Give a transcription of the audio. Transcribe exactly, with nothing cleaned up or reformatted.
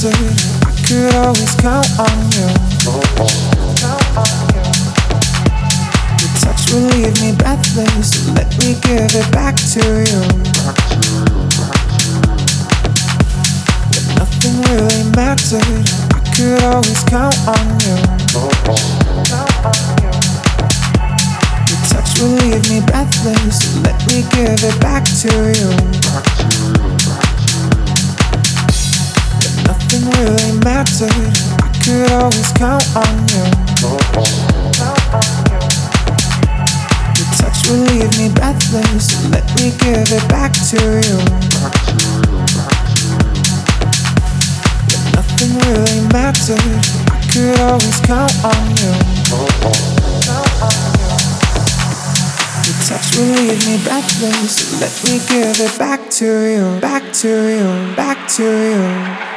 mattered. I could always count on you. Your touch will leave me breathless, so let me give it back to you. When nothing really mattered, I could always count on you. Your touch will leave me breathless, so let me give it back to you. When nothing really mattered, I could always count on you. Your touch will leave me breathless, so let me give it back to you. When nothing really mattered, I could always count on you. Your touch will leave me breathless, so let me give it back to you, back to you, back to you.